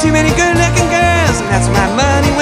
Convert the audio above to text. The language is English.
too many good looking girls, and that's my money